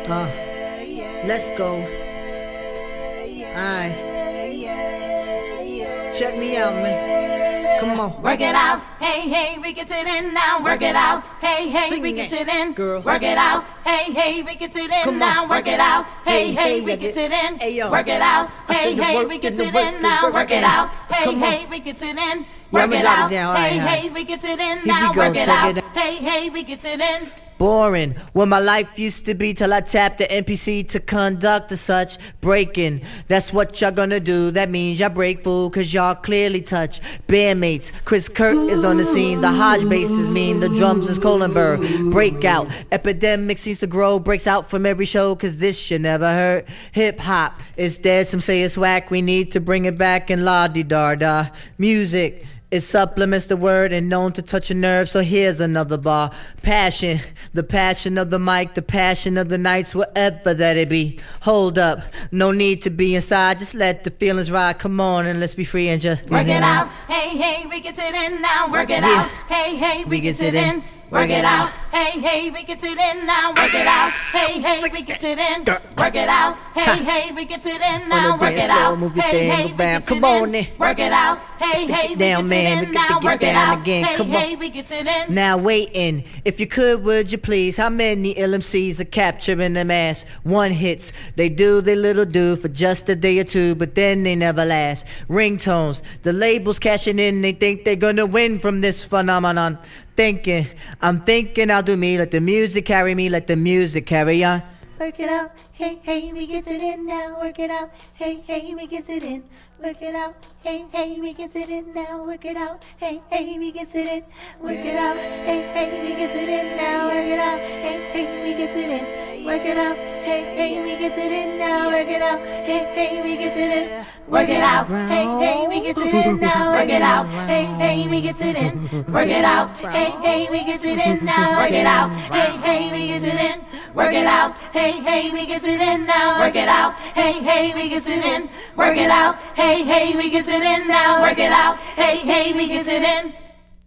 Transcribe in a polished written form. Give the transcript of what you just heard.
Let's go. Alright. Check me out, man. Come on. Work it out. Hey, hey, we get it in now. Work it out. Hey, hey, Sing we it, get it in. girl. Work it out. Hey, hey, we get it in Come now. on. Work it out. Hey, Hey, hey, hey, we get it in. hey, yo. Work it out. I Hey, said the hey, work we get and the it work, in the now. work Work it and- out. Hey, Come on. hey, we get it in. Yeah, Work I'ma it drop it out. down. All right, Hey, all right. hey, we get it in Here now. we go, Work it check out. it out. Hey, hey, we get it in. Boring, what my life used to be till I tapped the NPC to conduct as such. Breaking, that's what y'all gonna do. That means y'all break fool, cause y'all clearly touch. Bandmates, Chris Kirk is on the scene. The Hodge bass is mean, the drums is Kohlenberg. Breakout, epidemic seems to grow. Breaks out from every show, cause this shit never hurt. Hip hop is dead, some say it's whack. We need to bring it back and la-di-da-da. Music, it supplements the word and known to touch a nerve, so here's another bar. Passion, the passion of the mic, the passion of the nights, whatever that it be. Hold up, no need to be inside, just let the feelings ride. Come on and let's be free and just Work it out. Hey, hey, we get it in now. Work it Yeah. out. Hey, hey, we We get get it it in. in. Work it out. Hey, hey, we get it in now. Work it out. Hey, hey, we get it in. Work it out. Hey, hey, we get it in now. On the Work dance it floor, out. move your Hey, thing, hey, move we bam. get Come it on in. in. Work it out. Hey, Stick hey, it we down, get man. it We in got to now. get Work it down out. again. Hey, Come on. hey, we get it in. Now waiting, if you could, would you please? How many LMCs are capturing the mass? One hits, they do their little do for just a day or two, but then they never last. Ringtones, the labels cashing in, they think they're gonna win from this phenomenon. I'm thinking I'll do me, let the music carry me, let the music carry on. Work it out, hey, hey, we get it in now. Work it out, hey, hey, we get it in. Work it out, hey, hey, we get it in now. Work it out, hey, hey, we get it in. Work it out, hey, hey, we get it in now. Work it out, hey, hey, we get it in. Work it out, hey, hey, we get it in now. Work it out, hey, hey, we get it in. Work it out. Hey, hey, we get it in now. Work it out. Hey, hey, we get it in. Work it out. Hey, hey, we get it in now. Work it out. Hey, hey, we get it in. Work it out. Hey, hey, we get it in now. Work it out. Hey, hey, we get it in. Work it out. Hey, hey, we get it in now. Work it out. Hey, hey, we get it in.